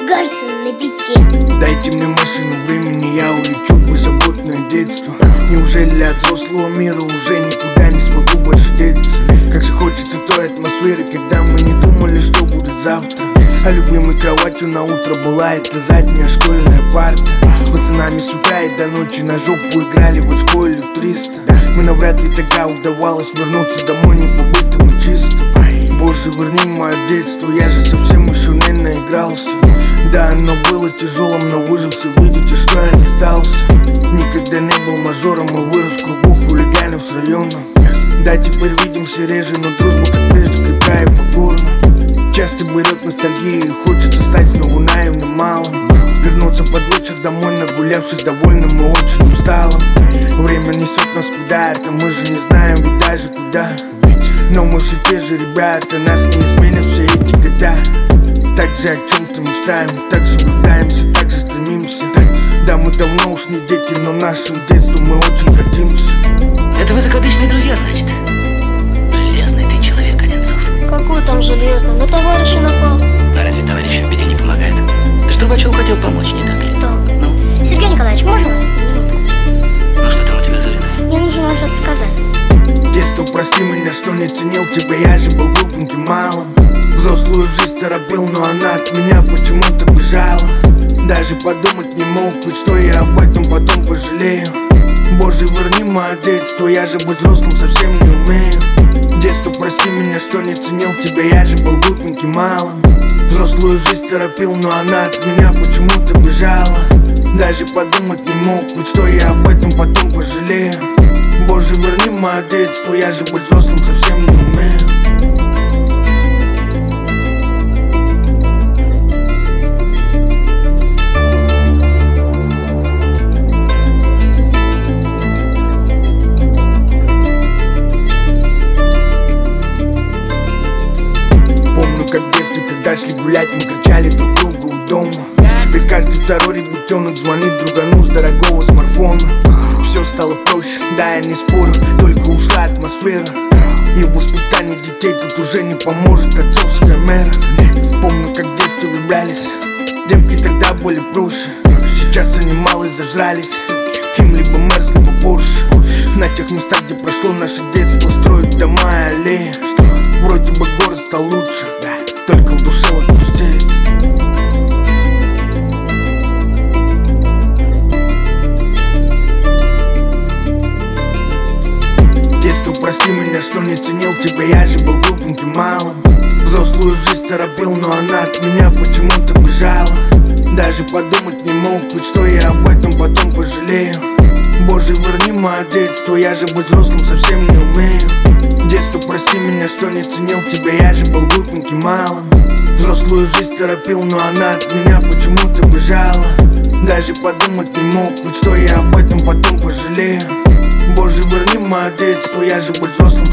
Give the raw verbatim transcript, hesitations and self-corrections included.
Гайсон на бите. Дайте мне машину времени, я улечу в беззаботное детство. Неужели от взрослого мира уже никуда не смогу больше деться? Как же хочется той атмосферы, когда мы не думали, что будет завтра. А любимой кроватью на утро была эта задняя школьная парта. С пацанами с утра и до ночи на жопу играли в очко или в триста. Мы навряд ли тогда удавалось вернуться домой не побытым и чисто. Боже, верни мое детство, я же совсем еще не наигрался. Да, оно было тяжелым, но выжился, видите, что я не сдался. Никогда не был мажором, и вырос в кругу хулиганов с района. Да, теперь видимся реже, но дружба как прежде крепкая и покорна. Часто берет ностальгия и хочется стать снова наивным малым. Вернуться под вечер домой, нагулявшись довольным и очень усталым. Время несет нас куда-то, мы же не знаем ведь даже куда. Но мы все те же ребята, нас не изменят все эти года. Так же о чем-то мечтаем, так же влюбляемся, так же стремимся. Да, мы давно уж не дети, но нашим детством мы очень гордимся. Это вы закадычные друзья, значит? Железный ты человек, Одинцов. Какой там железный? На товарища напал. А разве товарищ в беде не помогает? Ты ж Трубачеву хотел помочь, не так ли? Кто? Ну? Сергей Николаевич, можно вас? Ну что там у тебя за вина? Мне нужно вам что-то сказать. Детство, прости меня, что не ценил тебя, я же был глупеньким малым. Взрослую жизнь торопил, но она от меня почему-то бежала. Даже подумать не мог, ведь что я об этом потом пожалею. Боже, верни мое детство, я же быть взрослым совсем не умею. Детство, прости меня, что не ценил тебя, я же был глупеньким малым. Взрослую жизнь торопил, но она от меня почему-то бежала. Даже подумать не мог, ведь что я об этом потом пожалею. Боже, верни мое детство, я же быть взрослым совсем не умею. Помню, как в детстве, когда шли гулять, мы кричали друг другу у дома. Теперь каждый второй ребятенок звонит другану с дорогого смартфона. Все стало проще, да, я не спорю, только ушла атмосфера. И в воспитании детей тут уже не поможет отцовская мера. Помню, как в детстве влюблялись, девки тогда были проще. Сейчас они мало зажрались, им либо Мерс, либо Порше. На тех местах, где прошло наше детство, строят дома и аллеи. Вроде бы город стал лучше, только в душе вот пустеет. Прости меня, что не ценил тебя, я же был глупеньким малым. Взрослую жизнь торопил, но она от меня почему-то бежала. Даже подумать не мог, ведь что я об этом потом пожалею. Боже, верни мое детство, я же быть взрослым совсем не умею. Детство, прости меня, что не ценил тебя, я же был глупеньким малым. Взрослую жизнь торопил, но она от меня почему-то бежала. Даже подумать не мог, ведь что я об этом потом пожалею. Боже, верни мое детство, я же быть взрослым